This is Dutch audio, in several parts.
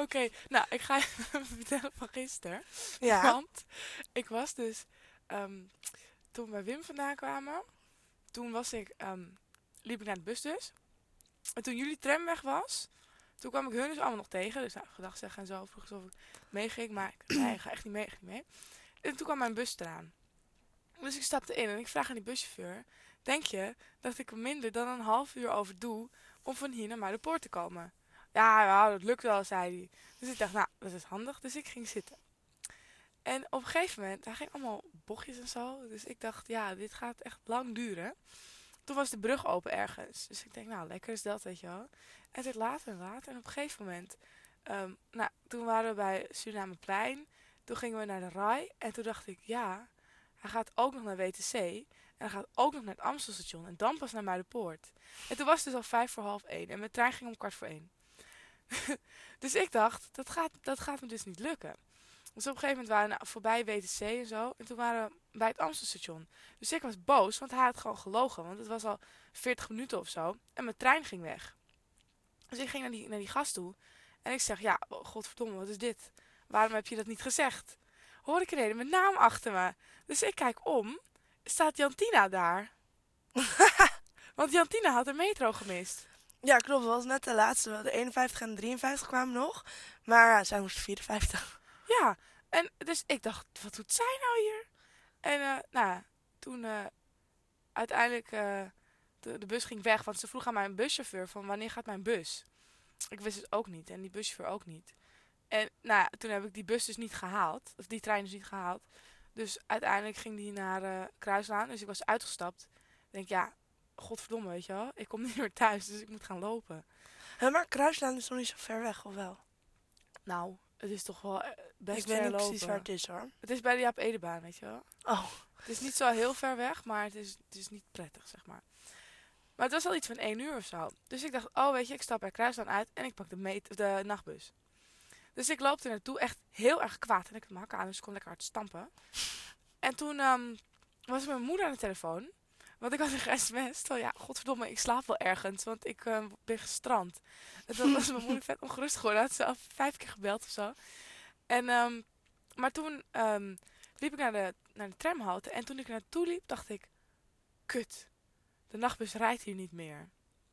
Oké, nou, ik ga je vertellen van gisteren. Ja. Want ik was dus, toen we bij Wim vandaan kwamen, toen liep ik naar de bus dus. En toen jullie tram weg was, toen kwam ik hun dus allemaal nog tegen. Dus nou, gedag zeggen en zo, vroeg ze of ik meeging. Maar ik zei, nee, ik ga echt niet mee, echt niet mee. En toen kwam mijn bus eraan. Dus ik stapte in en ik vraag aan die buschauffeur, denk je dat ik er minder dan een half uur over doe om van hier naar Muiderpoort te komen? Ja, nou, dat lukt wel, zei hij. Dus ik dacht, nou, dat is handig. Dus ik ging zitten. En op een gegeven moment, hij ging allemaal bochtjes en zo. Dus ik dacht, ja, dit gaat echt lang duren. Toen was de brug open ergens. Dus ik denk, nou, lekker is dat, weet je wel. En het werd later en later. En op een gegeven moment, nou, toen waren we bij Surinameplein. Toen gingen we naar de RAI. En toen dacht ik, ja, hij gaat ook nog naar WTC. En hij gaat ook nog naar het Amstelstation. En dan pas naar Muiderpoort. En toen was het dus al 1:55. En mijn trein ging om 1:15. Dus ik dacht, dat gaat me dus niet lukken. Dus op een gegeven moment waren we voorbij WTC en zo. En toen waren we bij het Amstelstation. Dus ik was boos, want hij had gewoon gelogen. Want het was al 40 minuten of zo. En mijn trein ging weg. Dus ik ging naar die gast toe. En ik zeg, ja, godverdomme, wat is dit? Waarom heb je dat niet gezegd? Hoor ik ineens mijn naam achter me. Dus ik kijk om. Staat Jantina daar? Want Jantina had de metro gemist. Ja, klopt. Dat was net de laatste. De 51 en de 53 kwamen nog. Maar ja, zij moest 54. Ja, en dus ik dacht, wat doet zij nou hier? En nou, toen uiteindelijk de bus ging weg, want ze vroeg aan mijn buschauffeur van wanneer gaat mijn bus? Ik wist het ook niet en die buschauffeur ook niet. En nou, ja, toen heb ik die bus dus niet gehaald, of die trein dus niet gehaald. Dus uiteindelijk ging die naar Kruislaan, dus ik was uitgestapt. Ik denk, ja, godverdomme, weet je wel, ik kom niet meer thuis, dus ik moet gaan lopen. Maar Kruislaan is nog niet zo ver weg, of wel? Nou, het is toch wel best Ik weet ver niet lopen. precies waar het is, hoor. Het is bij de Jaap Edebaan, weet je wel. Oh. Het is niet zo heel ver weg, maar het is niet prettig, zeg maar. Maar het was al iets van 1 uur of zo. Dus ik dacht, oh weet je, ik stap bij Kruislaan uit en ik pak de nachtbus. Dus ik loop er naartoe, echt heel erg kwaad. En ik had mijn hakken aan, dus ik kon lekker hard stampen. En toen was mijn moeder aan de telefoon. Want ik had een sms. Van ja, godverdomme, ik slaap wel ergens, want ik ben gestrand. En toen was mijn moeder vet ongerust geworden. Had ze al 5 keer gebeld of zo. En, maar toen liep ik naar de tramhalte. En toen ik er naartoe liep, dacht ik, kut. De nachtbus rijdt hier niet meer.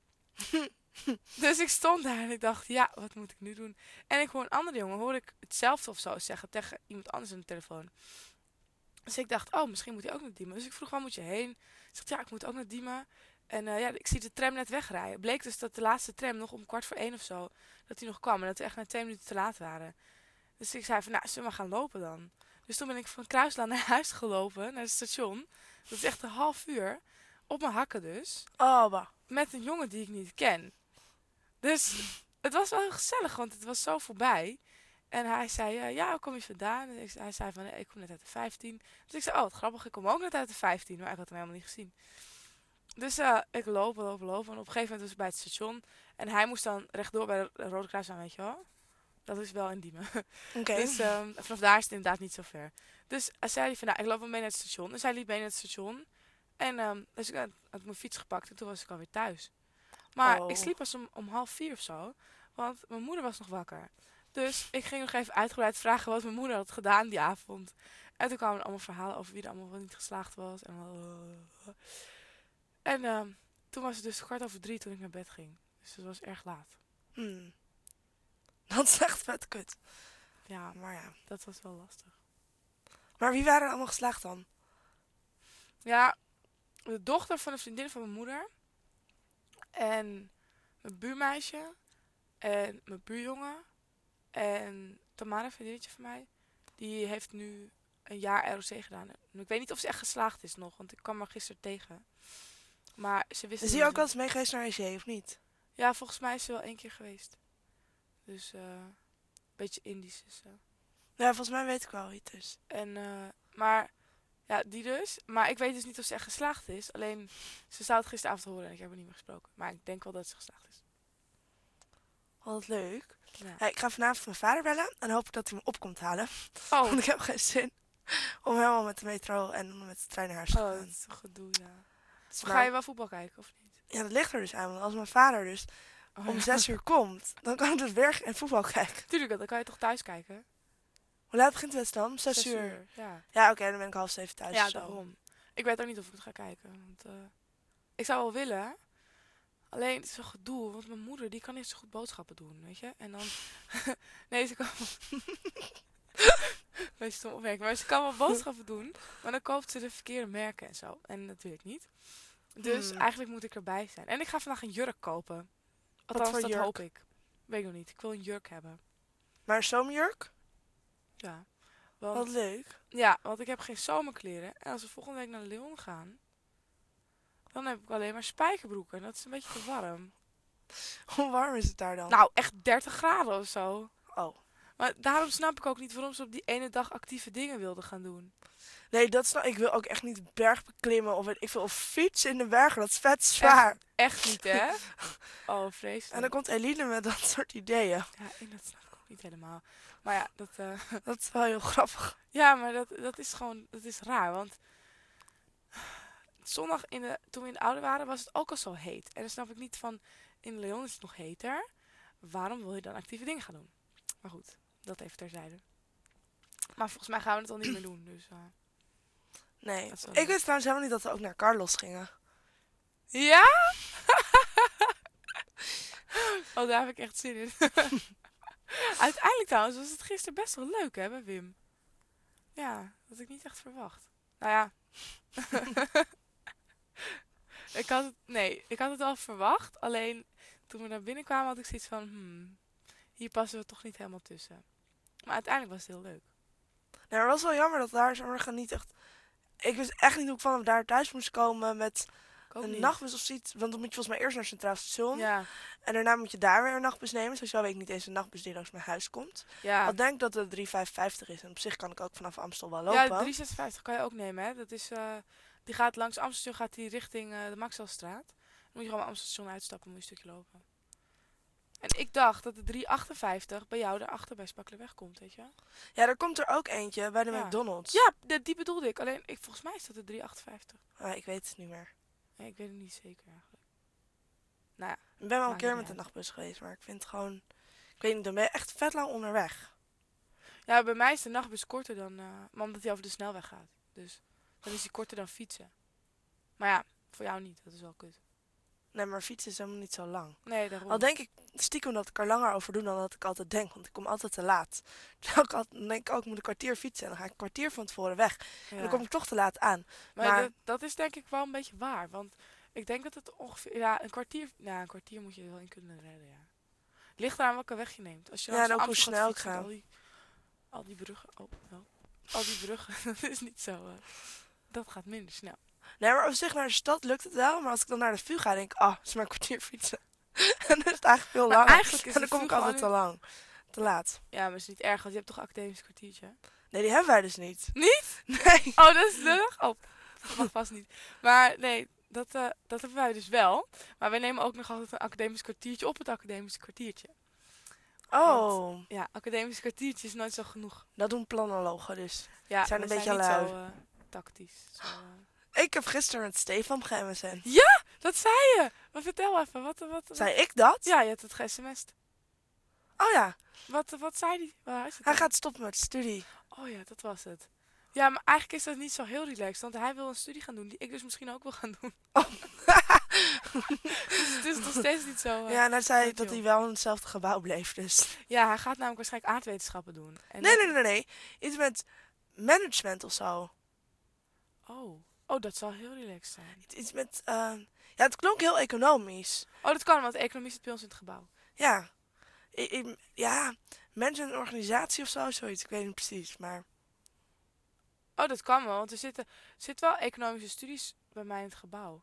Dus ik stond daar en ik dacht, ja, wat moet ik nu doen? En ik hoor een andere jongen, hoor ik hetzelfde of zo zeggen tegen iemand anders aan de telefoon. Dus ik dacht, oh, misschien moet hij ook naar Diemen. Dus ik vroeg, waar moet je heen? Ze zegt, ja, ik moet ook naar Diemen. En ja, ik zie de tram net wegrijden. Bleek dus dat de laatste tram nog om 1:15 of zo, dat die nog kwam. En dat we echt na 2 minuten te laat waren. Dus ik zei van, nou, zullen we maar gaan lopen dan? Dus toen ben ik van Kruislaan naar huis gelopen, naar het station. Dat is echt een half uur. Op mijn hakken dus. Oh, bah. Met een jongen die ik niet ken. Dus het was wel heel gezellig, want het was zo voorbij. En hij zei, ja, waar kom je vandaan? En hij zei van, ik kom net uit de 15. Dus ik zei, oh, wat grappig, ik kom ook net uit de 15. Maar ik had hem helemaal niet gezien. Dus ik lopen. En op een gegeven moment was ik bij het station. En hij moest dan rechtdoor bij de Rode Kruis aan, weet je wel. Dat is wel in Diemen. Oké. Dus vanaf daar is het inderdaad niet zo ver. Dus hij zei van, nou, ik loop wel mee naar het station. Dus hij liep mee naar het station. En dus ik had mijn fiets gepakt en toen was ik alweer thuis. Maar ik Oh. sliep pas om 3:30 of zo. Want mijn moeder was nog wakker. Dus ik ging nog even uitgebreid vragen wat mijn moeder had gedaan die avond. En toen kwamen er allemaal verhalen over wie er allemaal wel niet geslaagd was. En toen was het dus 2:15 toen ik naar bed ging. Dus het was erg laat. Hmm. Dat is echt vet kut. Ja, Maar ja. dat was wel lastig. Maar wie waren er allemaal geslaagd dan? Ja, de dochter van een vriendin van mijn moeder. En mijn buurmeisje. En mijn buurjongen. En Tamara, een vriendinnetje van mij. Die heeft nu een jaar ROC gedaan. En ik weet niet of ze echt geslaagd is nog. Want ik kwam haar gisteren tegen. Maar ze wist Is niet die hoe ook wel eens meegeweest naar EC, of niet? Ja, volgens mij is ze wel 1 keer geweest. Dus een beetje Indisch is ze. Ja, volgens mij weet ik wel wie het is. En, maar ja, die dus. Maar ik weet dus niet of ze echt geslaagd is. Alleen, ze zou het gisteravond horen en ik heb haar niet meer gesproken. Maar ik denk wel dat ze geslaagd is. Wat leuk. Ja. Ja, ik ga vanavond mijn vader bellen en hoop dat hij me op komt halen. Oh, Want ik heb geen zin om helemaal met de metro en met de trein naar huis te oh, gaan. dat is een gedoe, ja. Dus Maar ga je wel voetbal kijken of niet? Ja, dat ligt er dus aan. Want als mijn vader dus Oh, om ja. 6 uur komt, dan kan ik dus weer en voetbal kijken. Tuurlijk, dan kan je toch thuis kijken? Hoe laat begint de wedstrijd dan? 6 6 uur. uur, ja. Ja, oké, dan ben ik 6:30 thuis Ja, of zo. daarom. Ik weet ook niet of ik het ga kijken. Want, ik zou wel willen. Alleen, het is een gedoe. Want mijn moeder, die kan niet zo goed boodschappen doen, weet je. En dan... nee, ze kan... Wees stom opmerking. Maar ze kan wel boodschappen doen. Maar dan koopt ze de verkeerde merken en zo. En dat wil ik niet. Dus eigenlijk moet ik erbij zijn. En ik ga vandaag een jurk kopen. Althans, voor dat jurk? hoop ik. Weet ik nog niet. Ik wil een jurk hebben. Maar een zomerjurk? Ja. Wat Want, leuk. ja, want ik heb geen zomerkleren. En als we volgende week naar Leon gaan... Dan heb ik alleen maar spijkerbroeken. En dat is een beetje te warm. Hoe warm is het daar dan? Nou, echt 30 graden of zo. Oh. Maar daarom snap ik ook niet waarom ze op die ene dag actieve dingen wilden gaan doen. Nee, dat snap ik. Wil ook echt niet bergbeklimmen of weet ik veel. Of fietsen in de bergen. Dat is vet zwaar. Echt niet, hè? Oh, vreselijk. En dan komt Eline met dat soort ideeën. Ja, en dat snap ik ook niet helemaal. Maar ja, dat... Dat is wel heel grappig. ja, maar dat is gewoon... Dat is raar, want... Zondag, toen we in de oude waren, was het ook al zo heet. En dan snap ik niet van... In Leon is het nog heter. Waarom wil je dan actieve dingen gaan doen? Maar goed, dat even terzijde. Maar volgens mij gaan we het al niet meer doen, dus... Nee. Dat is wel Ik leuk. wist trouwens helemaal niet dat we ook naar Carlos gingen. Ja? Oh, daar heb ik echt zin in. Uiteindelijk trouwens was het gisteren best wel leuk, hè, bij Wim. Ja, dat had ik niet echt verwacht. Nou ja. Ik had het al verwacht. Alleen toen we naar binnen kwamen had ik zoiets van... hier passen we toch niet helemaal tussen. Maar uiteindelijk was het heel leuk. Nee, maar het was wel jammer dat daar morgen niet echt... Ik wist echt niet hoe ik van hem daar thuis moest komen met Ik ook een niet. nachtbus of zoiets. Want dan moet je volgens mij eerst naar Centraal Station. Ja, En daarna moet je daar weer een nachtbus nemen. Sowieso weet ik niet eens een nachtbus die langs mijn huis komt. ja. Ik denk dat het 3,55 is. En op zich kan ik ook vanaf Amstel wel Ja, lopen. 356 kan je ook nemen, hè. Dat is, die gaat langs Amsterdam, gaat die richting de Maxwellstraat. Dan moet je gewoon bij Amsterdam uitstappen, moet je een stukje lopen. En ik dacht dat de 358 bij jou daarachter bij Spakkelenweg komt, weet je wel? Ja, er komt er ook eentje bij de Ja. McDonald's. Ja, die bedoelde ik. Alleen, volgens mij is dat de 358. Ik weet het niet meer. Nee, ik weet het niet zeker eigenlijk. Nou ja, Ik ben wel een Maakt keer niet met de uit. nachtbus geweest. Maar ik vind het gewoon... Ik weet niet, dan ben je echt vet lang onderweg. ja, bij mij is de nachtbus korter dan... maar omdat hij over de snelweg gaat. Dus dan is hij korter dan fietsen. Maar ja, voor jou niet. Dat is wel kut. Nee, maar fietsen is helemaal niet zo lang. Nee, daarom. Al denk ik stiekem dat ik er langer over doe dan dat ik altijd denk. Want ik kom altijd te laat. Dan denk ik ook, ik moet een kwartier fietsen. En dan ga ik een kwartier van tevoren weg. Ja. En dan kom ik toch te laat aan. Maar Maar- dat is denk ik wel een beetje waar. Want ik denk dat het ongeveer... Ja, een kwartier... Nou, een kwartier moet je er wel in kunnen redden, ja. Ligt eraan welke weg je neemt. Als je Ja, langs en ook hoe Amsterdam snel gaat ik fietsen, ga. Al die bruggen... Oh, wel. Al die bruggen, dat is niet zo... dat gaat minder snel. Nee, maar op zich naar de stad lukt het wel. Maar als ik dan naar de VU ga, denk ik, het is maar een kwartier fietsen. En dan is het eigenlijk veel Maar langer. eigenlijk is En dan de kom ik VU altijd te gewoon lang. Te laat. Ja, maar het is niet erg, want je hebt toch een academisch kwartiertje? Nee, die hebben wij dus niet. Niet? Nee. Oh, dat is lullig? Oh, dat mag vast niet. Maar nee, dat hebben wij dus wel. Maar wij nemen ook nog altijd een academisch kwartiertje op het academisch kwartiertje. Oh, Ja, academisch kwartiertje is nooit zo genoeg. dat doen planologen dus. Ja, Zijn we een beetje niet lui. zo tactisch. Zo, Ik heb gisteren met Stefan ge-MSN. dat zei je! Maar vertel even, wat Zei ik dat? Ja, je hebt het ge-sms'd. Oh ja, Wat zei hij? Waar is het hij dan? gaat stoppen met studie. Oh ja, dat was het. Ja, maar eigenlijk is dat niet zo heel relaxed. Want hij wil een studie gaan doen die ik dus misschien ook wil gaan doen. Oh. Dus het is nog steeds niet zo... Ja, en hij zei leuk, dat joh. hij wel in hetzelfde gebouw bleef, dus... Ja, hij gaat namelijk waarschijnlijk aardwetenschappen doen. En Nee. Iets met management of zo. Oh, dat zal heel relaxed zijn. Iets met... Ja, het klonk heel economisch. Oh, dat kan, want economie zit bij ons in het gebouw. Ja. Ja, management en organisatie of zo, zoiets. Ik weet niet precies, maar... Oh, dat kan wel, want er zitten wel economische studies bij mij in het gebouw.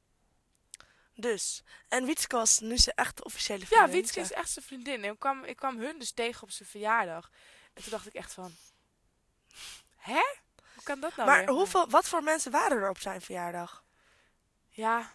Dus. En Wietske was nu zijn echte officiële Ja, vriendin. Wietske is echt zijn vriendin. En ik kwam hun dus tegen op zijn verjaardag. En toen dacht ik echt van... Hè? Hoe kan dat nou Maar weer? wat voor mensen waren er op zijn verjaardag? Ja.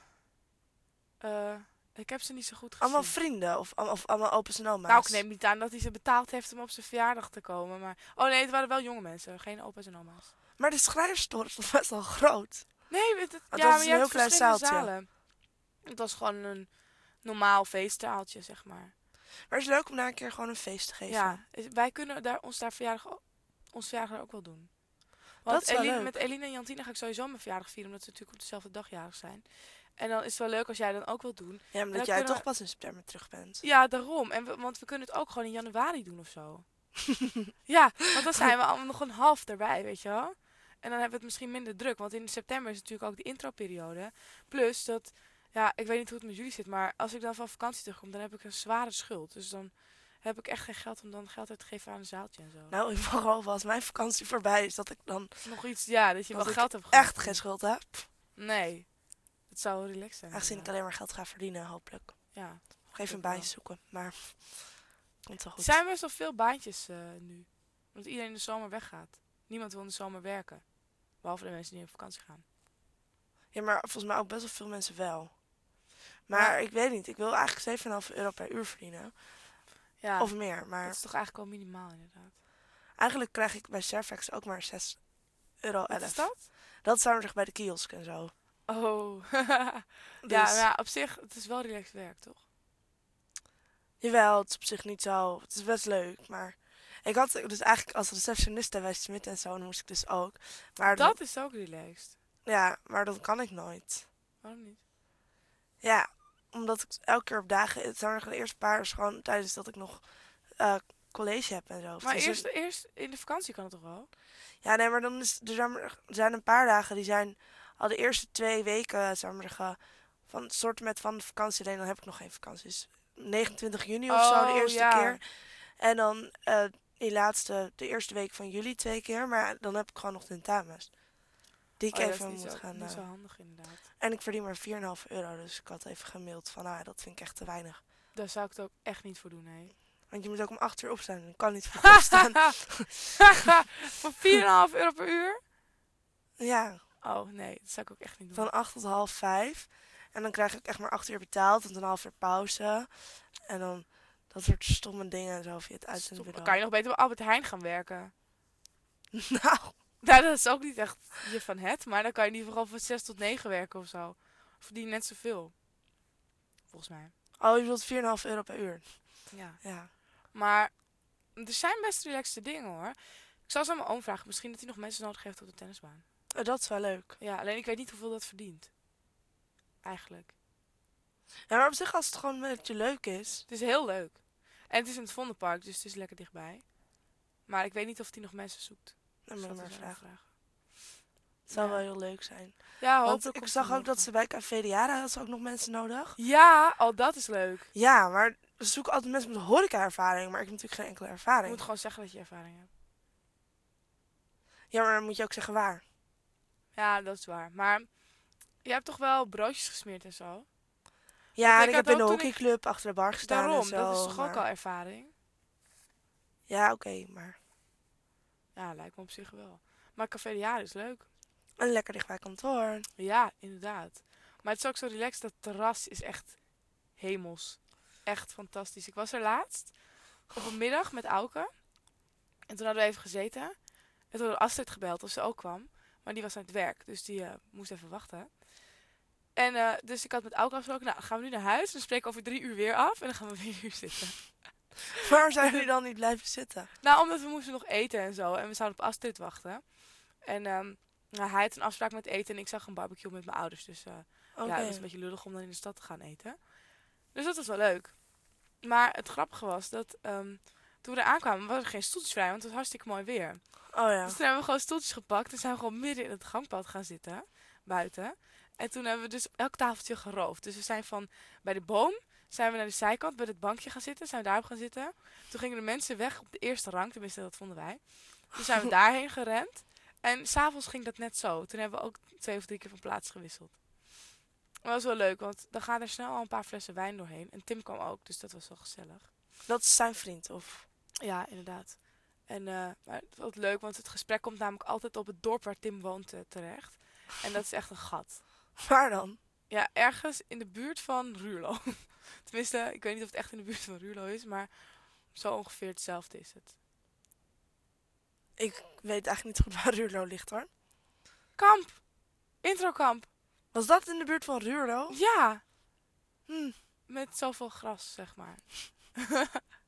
Ik heb ze niet zo goed gezien. Allemaal vrienden of allemaal opa's en oma's? Nou, ik neem niet aan dat hij ze betaald heeft om op zijn verjaardag te komen. Maar... Oh nee, het waren wel jonge mensen. Geen opa's en oma's. Maar de schrijverstoren is toch best wel groot? Nee, was ja, maar een je heel hebt klein verschillende zaaltje. zalen. Het was gewoon een normaal feesttaaltje, zeg maar. Maar het is leuk om daar een keer gewoon een feest te geven. Ja, wij kunnen ons verjaardag ook wel doen. Dat Want is wel leuk. met Eline en Jantine ga ik sowieso mijn verjaardag vieren, omdat ze natuurlijk op dezelfde dag jarig zijn. En dan is het wel leuk als jij dan ook wilt doen. Ja, maar dat jij toch pas in september terug bent. Ja, daarom. Want we kunnen het ook gewoon in januari doen of zo. Ja, want dan zijn we allemaal nog een half erbij, weet je wel. En dan hebben we het misschien minder druk. Want in september is natuurlijk ook de introperiode. Plus dat, ja, ik weet niet hoe het met jullie zit. Maar als ik dan van vakantie terugkom, dan heb ik een zware schuld. Dus dan heb ik echt geen geld om dan geld uit te geven aan een zaaltje en zo. Nou, vooral als mijn vakantie voorbij is, dat ik dan Nog iets, ja, dat je wel dat geld ik hebt echt geen schuld heb. Nee, het zou wel relaxed zijn. Aangezien ik alleen maar geld ga verdienen, hopelijk. Ja. Nog even een wel. baantje zoeken, maar komt wel Er goed. zijn best wel veel baantjes nu. Omdat iedereen in de zomer weggaat. Niemand wil in de zomer werken. Behalve de mensen die op vakantie gaan. Ja, maar volgens mij ook best wel veel mensen wel. Maar ik weet niet, ik wil eigenlijk €7,5 per uur verdienen. Ja, Of meer, maar dat is toch eigenlijk al minimaal inderdaad. eigenlijk krijg ik bij Fairfax ook maar €6,11. Wat is dat? Dat zou zich bij de kiosk en zo. Oh. Dus, Ja, maar op zich, het is wel relaxed werk, toch? Jawel, het is op zich niet zo. Het is best leuk, maar ik had dus eigenlijk als receptioniste bij Smit en zo, dan moest ik dus ook. Maar Dat is ook relaxed. ja, maar dat kan ik nooit. Waarom niet? Ja, omdat ik elke keer op dagen, het zijn er de eerste paar is gewoon tijdens dat ik nog college heb en zo. Maar Dus eerst in de vakantie kan het toch wel? ja, nee, maar dan er zijn een paar dagen die zijn al de eerste 2 weken, zeg maar zeggen, van het soort met van de vakantie alleen, dan heb ik nog geen vakanties. 29 juni of zo de eerste ja. keer. En dan de eerste week van juli 2 keer. Maar dan heb ik gewoon nog tentamens. Die ik Dat is even niet moet zo, gaan. niet zo handig inderdaad. En ik verdien maar €4,5. Dus ik had even gemaild van, dat vind ik echt te weinig. Daar zou ik het ook echt niet voor doen, nee. Want je moet ook om 8 uur opstaan. En ik kan niet voor opstaan. Voor €4,5 per uur? Ja, Oh, nee, dat zou ik ook echt niet doen. van 8 tot half 5. En dan krijg ik echt maar 8 uur betaald. En een half uur pauze. En dan dat soort stomme dingen en zo via het Dan uitzendbureau. kan je nog beter bij Albert Heijn gaan werken. Nou, Nou, dat is ook niet echt je van het. Maar dan kan je in ieder geval van 6 tot 9 werken of zo. Verdien je net zoveel. Volgens mij. oh, je wilt €4,5 per uur. Ja. Ja. Maar er zijn best relaxte dingen hoor. Ik zal ze aan mijn oom vragen. Misschien dat hij nog mensen nodig heeft op de tennisbaan. Dat is wel leuk. Ja, alleen ik weet niet hoeveel dat verdient. Eigenlijk. Ja, maar op zich als het gewoon een beetje leuk is. Het is heel leuk. En het is in het Vondelpark, dus het is lekker dichtbij. Maar ik weet niet of hij nog mensen zoekt. Dan Dus moet je dat maar is wel een vragen. vraag. Het zou Ja. wel heel leuk zijn. Ja, Want hopelijk ik komt zag er ook dat nog. ze bij Café de Jara had ze ook nog mensen nodig. Ja, dat is leuk. Ja, maar ze zoeken altijd mensen met horeca-ervaring. Maar ik heb natuurlijk geen enkele Je ervaring. moet gewoon zeggen dat je ervaring hebt. Ja, maar dan moet je ook zeggen waar. Ja, dat is waar. Maar je hebt toch wel broodjes gesmeerd en zo? Ja, ik en ik had heb in de ook toen ik- hockeyclub achter de bar gestaan Daarom, en zo. dat is toch ook maar- al ervaring? Ja, oké, maar... Ja, lijkt me op zich wel. Maar Café de Jaren is leuk. En lekker dicht bij kantoor. Ja, inderdaad. Maar het is ook zo relaxed. Dat terras is echt hemels. Echt fantastisch. Ik was er laatst op een middag met Auke. En toen hadden we even gezeten. En toen had Astrid gebeld of ze ook kwam. Maar die was aan het werk. Dus die moest even wachten. En dus ik had met Auke afgesproken. Nou, dan gaan we nu naar huis. Dan spreken we over 3 uur weer af. En dan gaan we weer hier zitten. Waarom zijn jullie dan niet blijven zitten? Nou, omdat we moesten nog eten en zo. En we zouden op Astrid wachten. En nou, hij had een afspraak met eten. En ik zag een barbecue met mijn ouders. Dus Oké. ja, het was een beetje lullig om dan in de stad te gaan eten. Dus dat was wel leuk. Maar het grappige was dat toen we er aankwamen, was er geen stoeltjes vrij. Want het was hartstikke mooi weer. Oh ja. Dus toen hebben we gewoon stoeltjes gepakt. En zijn we gewoon midden in het gangpad gaan zitten. Buiten. En toen hebben we dus elk tafeltje geroofd. Dus we zijn van bij de boom zijn we naar de zijkant bij het bankje gaan zitten. Zijn we daarop gaan zitten. Toen gingen de mensen weg op de eerste rang. Tenminste, dat vonden wij. Toen zijn we daarheen gerend. En s'avonds ging dat net zo. Toen hebben we ook 2 of 3 keer van plaats gewisseld. Maar dat was wel leuk, want dan gaan er snel al een paar flessen wijn doorheen. En Tim kwam ook, dus dat was wel gezellig. Dat is zijn vriend, of? Ja, inderdaad. En maar het was leuk, want het gesprek komt namelijk altijd op het dorp waar Tim woont terecht. En dat is echt een gat. Waar dan? Ja, ergens in de buurt van Ruurlo. Tenminste, ik weet niet of het echt in de buurt van Ruurlo is, maar zo ongeveer hetzelfde is het. Ik weet eigenlijk niet goed waar Ruurlo ligt, hoor. Kamp! Introkamp! Was dat in de buurt van Ruurlo? Ja! Hm. met zoveel gras, zeg maar.